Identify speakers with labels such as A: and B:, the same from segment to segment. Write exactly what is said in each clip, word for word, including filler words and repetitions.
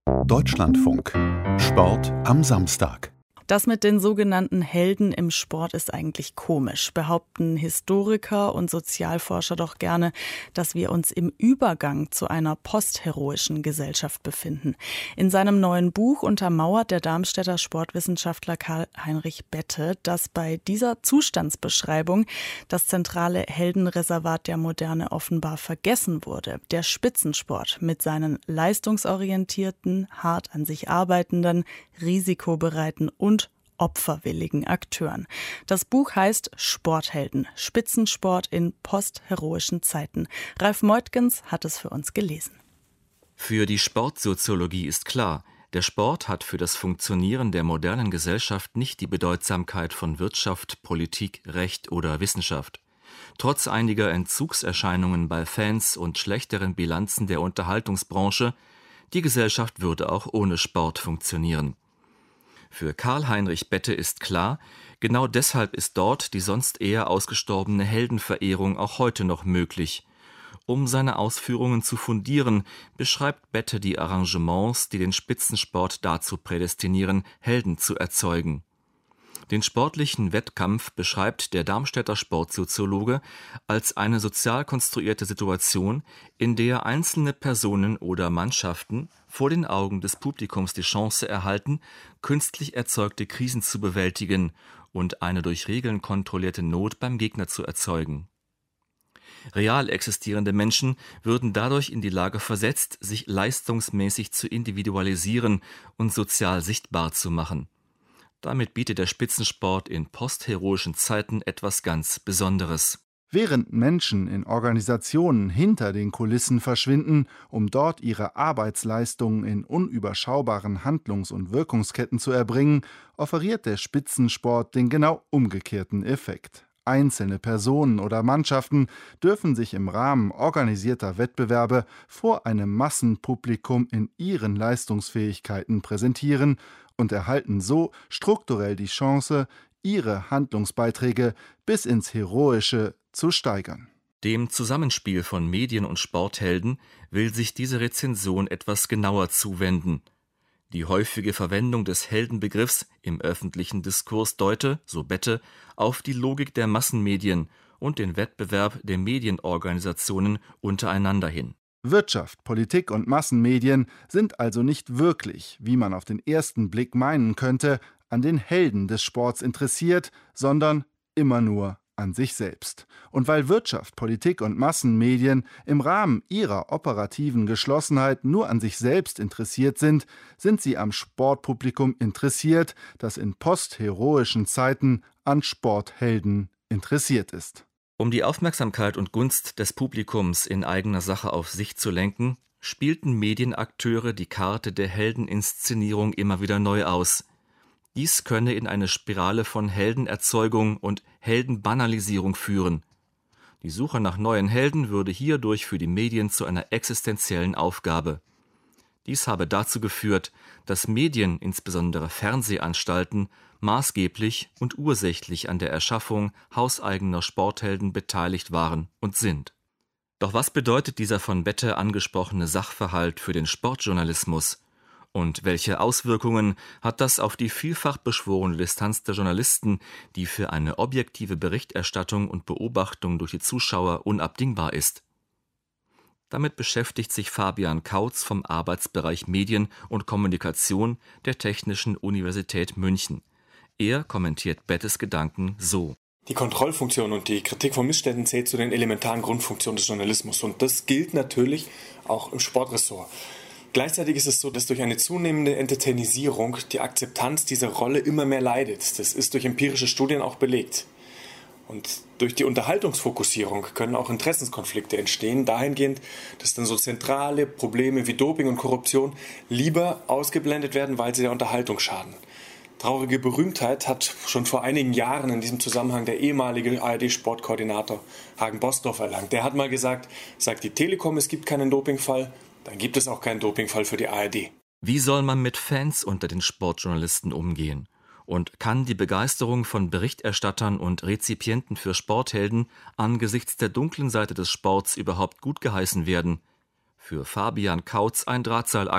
A: Deutschlandfunk. Sport am Samstag.
B: Das mit den sogenannten Helden im Sport ist eigentlich komisch, behaupten Historiker und Sozialforscher doch gerne, dass wir uns im Übergang zu einer postheroischen Gesellschaft befinden. In seinem neuen Buch untermauert der Darmstädter Sportwissenschaftler Karl-Heinrich Bette, dass bei dieser Zustandsbeschreibung das zentrale Heldenreservat der Moderne offenbar vergessen wurde. Der Spitzensport mit seinen leistungsorientierten, hart an sich arbeitenden, risikobereiten und opferwilligen Akteuren. Das Buch heißt Sporthelden, Spitzensport in postheroischen Zeiten. Ralf Meutgens hat es für uns gelesen.
C: Für die Sportsoziologie ist klar, der Sport hat für das Funktionieren der modernen Gesellschaft nicht die Bedeutsamkeit von Wirtschaft, Politik, Recht oder Wissenschaft. Trotz einiger Entzugserscheinungen bei Fans und schlechteren Bilanzen der Unterhaltungsbranche, die Gesellschaft würde auch ohne Sport funktionieren. Für Karl-Heinrich Bette ist klar, genau deshalb ist dort die sonst eher ausgestorbene Heldenverehrung auch heute noch möglich. Um seine Ausführungen zu fundieren, beschreibt Bette die Arrangements, die den Spitzensport dazu prädestinieren, Helden zu erzeugen. Den sportlichen Wettkampf beschreibt der Darmstädter Sportsoziologe als eine sozial konstruierte Situation, in der einzelne Personen oder Mannschaften vor den Augen des Publikums die Chance erhalten, künstlich erzeugte Krisen zu bewältigen und eine durch Regeln kontrollierte Not beim Gegner zu erzeugen. Real existierende Menschen würden dadurch in die Lage versetzt, sich leistungsmäßig zu individualisieren und sozial sichtbar zu machen. Damit bietet der Spitzensport in postheroischen Zeiten etwas ganz Besonderes.
D: Während Menschen in Organisationen hinter den Kulissen verschwinden, um dort ihre Arbeitsleistungen in unüberschaubaren Handlungs- und Wirkungsketten zu erbringen, offeriert der Spitzensport den genau umgekehrten Effekt. Einzelne Personen oder Mannschaften dürfen sich im Rahmen organisierter Wettbewerbe vor einem Massenpublikum in ihren Leistungsfähigkeiten präsentieren und erhalten so strukturell die Chance, ihre Handlungsbeiträge bis ins Heroische zu steigern.
C: Dem Zusammenspiel von Medien und Sporthelden will sich diese Rezension etwas genauer zuwenden. Die häufige Verwendung des Heldenbegriffs im öffentlichen Diskurs deute, so Bette, auf die Logik der Massenmedien und den Wettbewerb der Medienorganisationen untereinander hin.
D: Wirtschaft, Politik und Massenmedien sind also nicht wirklich, wie man auf den ersten Blick meinen könnte, an den Helden des Sports interessiert, sondern immer nur an sich selbst. Und weil Wirtschaft, Politik und Massenmedien im Rahmen ihrer operativen Geschlossenheit nur an sich selbst interessiert sind, sind sie am Sportpublikum interessiert, das in postheroischen Zeiten an Sporthelden interessiert ist.
C: Um die Aufmerksamkeit und Gunst des Publikums in eigener Sache auf sich zu lenken, spielten Medienakteure die Karte der Heldeninszenierung immer wieder neu aus. Dies könne in eine Spirale von Heldenerzeugung und Heldenbanalisierung führen. Die Suche nach neuen Helden würde hierdurch für die Medien zu einer existenziellen Aufgabe. Dies habe dazu geführt, dass Medien, insbesondere Fernsehanstalten, maßgeblich und ursächlich an der Erschaffung hauseigener Sporthelden beteiligt waren und sind. Doch was bedeutet dieser von Bette angesprochene Sachverhalt für den Sportjournalismus? Und welche Auswirkungen hat das auf die vielfach beschworene Distanz der Journalisten, die für eine objektive Berichterstattung und Beobachtung durch die Zuschauer unabdingbar ist? Damit beschäftigt sich Fabian Kautz vom Arbeitsbereich Medien und Kommunikation der Technischen Universität München. Er kommentiert Bettes Gedanken so.
E: Die Kontrollfunktion und die Kritik von Missständen zählt zu den elementaren Grundfunktionen des Journalismus. Und das gilt natürlich auch im Sportressort. Gleichzeitig ist es so, dass durch eine zunehmende Entertainisierung die Akzeptanz dieser Rolle immer mehr leidet. Das ist durch empirische Studien auch belegt. Und durch die Unterhaltungsfokussierung können auch Interessenskonflikte entstehen, dahingehend, dass dann so zentrale Probleme wie Doping und Korruption lieber ausgeblendet werden, weil sie der Unterhaltung schaden. Traurige Berühmtheit hat schon vor einigen Jahren in diesem Zusammenhang der ehemalige A R D-Sportkoordinator Hagen Bosdorf erlangt. Der hat mal gesagt, sagt die Telekom, es gibt keinen Dopingfall, dann gibt es auch keinen Dopingfall für die A R D.
C: Wie soll man mit Fans unter den Sportjournalisten umgehen? Und kann die Begeisterung von Berichterstattern und Rezipienten für Sporthelden angesichts der dunklen Seite des Sports überhaupt gut geheißen werden? Für Fabian Kautz ein Drahtseilakt,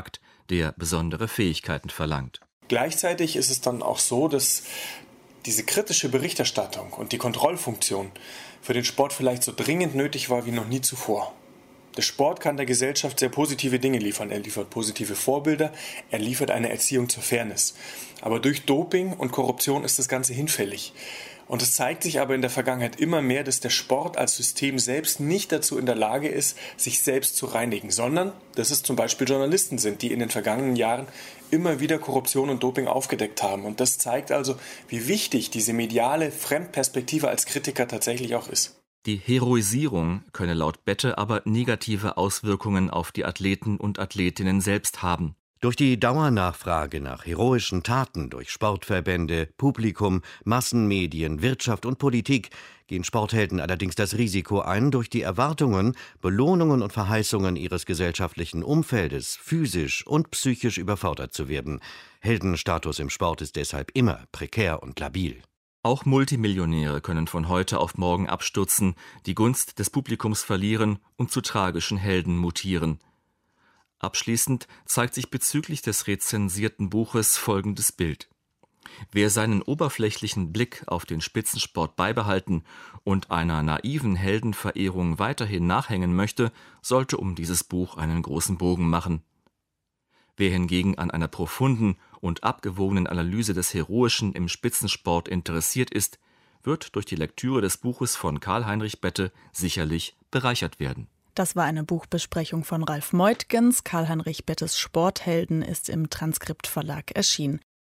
C: der besondere Fähigkeiten verlangt.
E: Gleichzeitig ist es dann auch so, dass diese kritische Berichterstattung und die Kontrollfunktion für den Sport vielleicht so dringend nötig war wie noch nie zuvor. Der Sport kann der Gesellschaft sehr positive Dinge liefern. Er liefert positive Vorbilder, er liefert eine Erziehung zur Fairness. Aber durch Doping und Korruption ist das Ganze hinfällig. Und es zeigt sich aber in der Vergangenheit immer mehr, dass der Sport als System selbst nicht dazu in der Lage ist, sich selbst zu reinigen, sondern dass es zum Beispiel Journalisten sind, die in den vergangenen Jahren immer wieder Korruption und Doping aufgedeckt haben. Und das zeigt also, wie wichtig diese mediale Fremdperspektive als Kritiker tatsächlich auch ist.
C: Die Heroisierung könne laut Bette aber negative Auswirkungen auf die Athleten und Athletinnen selbst haben.
F: Durch die Dauernachfrage nach heroischen Taten durch Sportverbände, Publikum, Massenmedien, Wirtschaft und Politik gehen Sporthelden allerdings das Risiko ein, durch die Erwartungen, Belohnungen und Verheißungen ihres gesellschaftlichen Umfeldes physisch und psychisch überfordert zu werden. Heldenstatus im Sport ist deshalb immer prekär und labil.
C: Auch Multimillionäre können von heute auf morgen abstürzen, die Gunst des Publikums verlieren und zu tragischen Helden mutieren. Abschließend zeigt sich bezüglich des rezensierten Buches folgendes Bild. Wer seinen oberflächlichen Blick auf den Spitzensport beibehalten und einer naiven Heldenverehrung weiterhin nachhängen möchte, sollte um dieses Buch einen großen Bogen machen. Wer hingegen an einer profunden und abgewogenen Analyse des Heroischen im Spitzensport interessiert ist, wird durch die Lektüre des Buches von Karl-Heinrich Bette sicherlich bereichert werden.
B: Das war eine Buchbesprechung von Ralf Meutgens. Karl-Heinrich Bettes Sporthelden ist im Transkript Verlag erschienen.